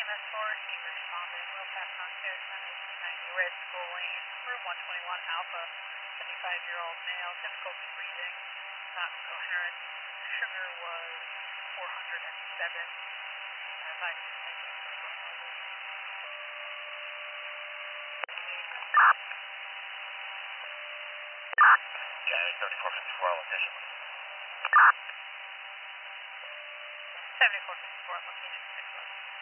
MS4, he responded, will pass on Harrison 1890 Red School Lane, room 121 Alpha, 75-year-old male, difficulty breathing, not coherent. Sugar was 407. Advice is making for mobile. January 3454 location. 7454 location 611.